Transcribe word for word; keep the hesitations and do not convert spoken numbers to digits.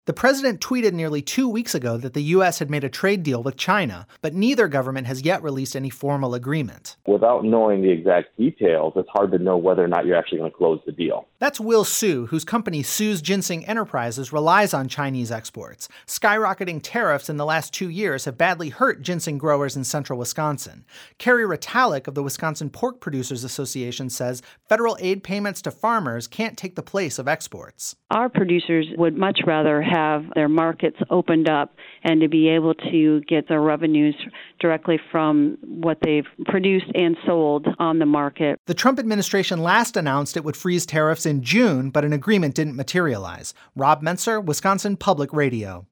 The president tweeted nearly two weeks ago that the U S had made a trade deal with China, but neither government has yet released any formal agreement. Without knowing the exact details, it's hard to know whether or not you're actually going to close the deal. That's Will Su, whose company Su's Ginseng Enterprises relies on Chinese exports. Skyrocketing tariffs in the last two years have badly hurt ginseng growers in central Wisconsin. Carrie Ritalik of the Wisconsin Pork Producers Association says federal aid payments to farmers can't take the place of exports. Our producers would much rather have their markets opened up and to be able to get their revenues directly from what they've produced and sold on the market. The Trump administration last announced it would freeze tariffs in June, but an agreement didn't materialize. Rob Menser, Wisconsin Public Radio.